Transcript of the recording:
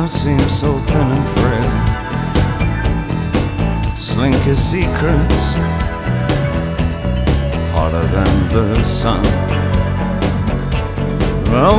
now seems so thin and frail. Slink his secrets harder than the sun. Well,